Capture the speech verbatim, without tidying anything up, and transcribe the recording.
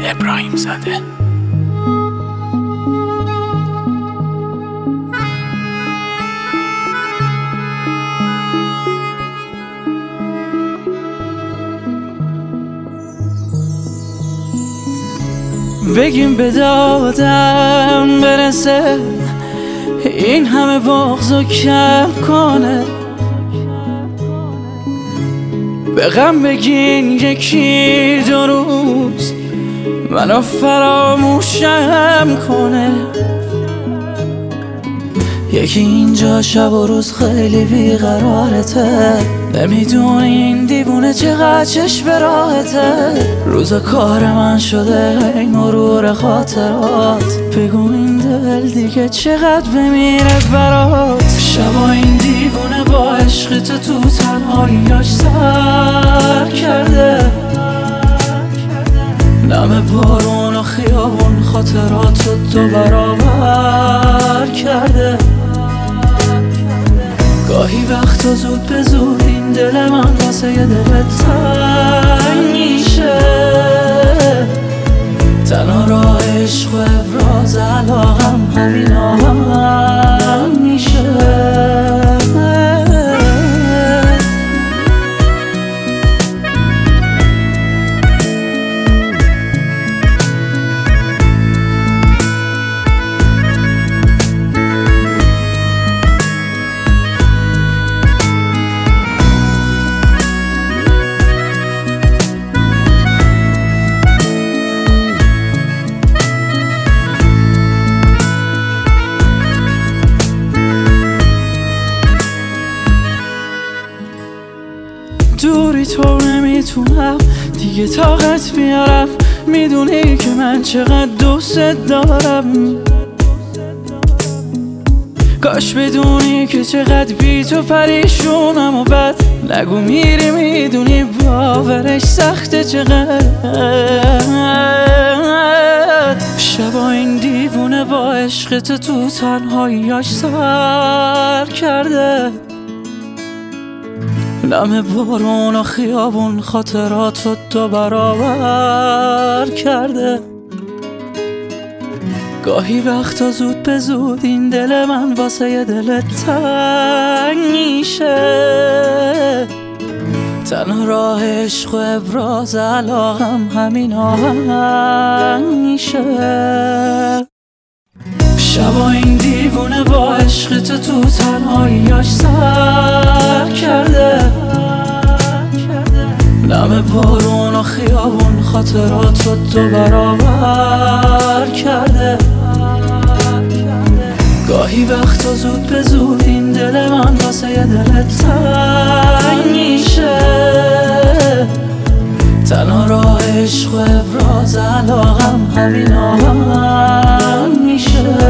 ابراهیم زاده. بگیم به دادم برسه، این همه بغضو کم کنه. به غم بگین یکی دو روز منو فراموشم کنه. یکی اینجا شب و روز خیلی بیقرارته، نمیدونه این دیوونه چقدر چشم به راحته. روز کار من شده این مرور خاطرات، بگو این دل دیگه چقدر بمیره برات. شبا این دیوونه با عشق تو تو تنهاییاش سر کرده، نم بارون و خیابون خاطرات رو دو برابر کرده. گاهی وقتا زود به زود این دل من واسه یه دل تنگ میشه. تنها راه عشق و ابراز علاقم همین آهنگ میشه. دوری تو نمیتونم دیگه طاقت بیارم، میدونی که من چقدر دوست دارم. کاش بدونی که چقدر بی تو پریشونم و بد نگو میری، میدونی باورش سخته چقدر. شبا این دیوونه با عشق تو تو تنهاییاش سر کرده، نم بارون و خیابون خاطرات رو دو برابر کرده. گاهی وقتا زود به زود این دل من واسه یه دل تنگ میشه. تنها راه عشق و ابراز علاقم همین آهنگ میشه. شبا این دیوونه با عشق تو تو تنهاییاش سر کرده، نم بارون و خیابون خاطرات رو دو برابر کرده. گاهی وقتا زود به زود این دل من واسه یه دل تنگ میشه. تنها راه عشق و ابراز علاقم همین آهنگ میشه.